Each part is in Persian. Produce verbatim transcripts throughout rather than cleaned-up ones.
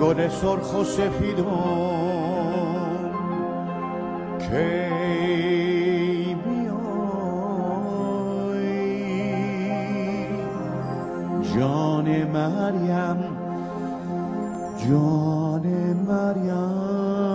گل سرخ و سفیدم کی بیای جان مریم جان مریم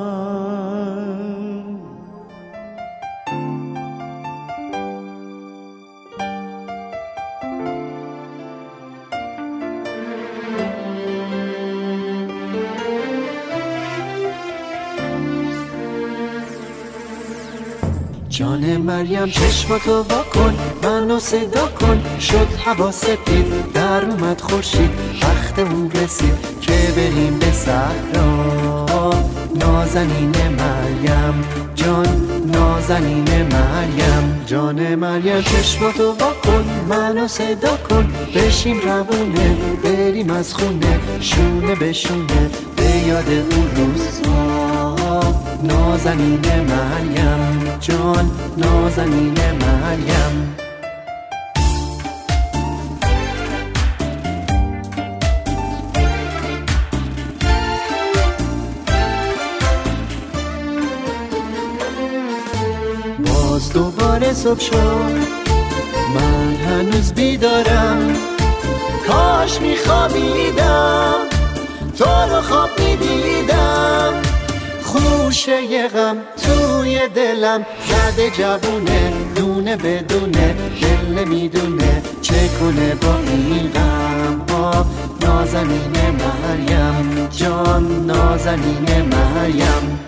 جان مریم چشماتو وا کن منو صدا کن شد هوا سپید در اومد خورشید وقتمون رسید که بریم به صحرا نازنین مریم جان نازنین مریم جان مریم چشماتو وا کن منو صدا کن بشیم روونه بریم از خونه شونه به شونه به یاد اون روزها نازنین مریم جان نازنین مریم باز دوباره صبح شد من هنوز بیدارم کاش میخوابیدم تو رو خواب میدیدم خوشه غم توی دلم زده جوونه دونه بدونه دل نمیدونه چه کنه با این غم ها نازنین مریم جان نازنین مریم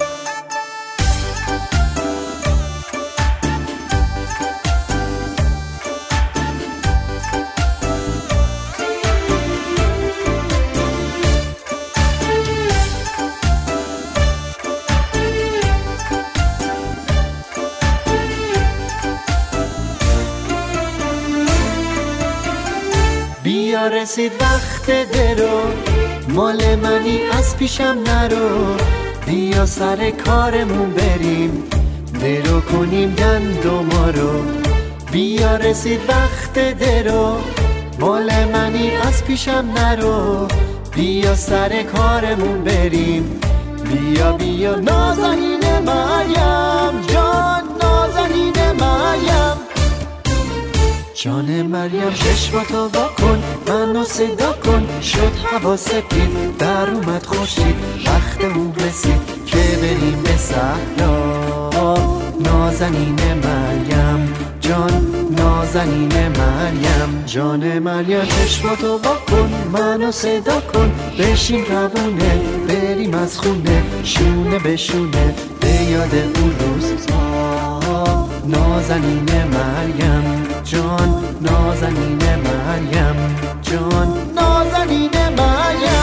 بیا رسید وقت درو مال منی از پیشم نرو بیا سر کارمون بریم درو کنیم گندما رو بیا رسید وقت درو مال منی از پیشم نرو بیا سر کارمون بریم بیا بیا نازنین مریم جان نازنین مریم جان مریم چشماتو وا کن منو صدا کن شد هوا سپید در اومد خورشید وقتمون رسید که بریم به صحرا نازنین مریم جان نازنین مریم جان مریم چشماتو وا کن منو صدا کن بشیم روونه بریم از خونه شونه به شونه به یاد اون روزها نازنین مریم جان نازنین مریم جان نازنین مریم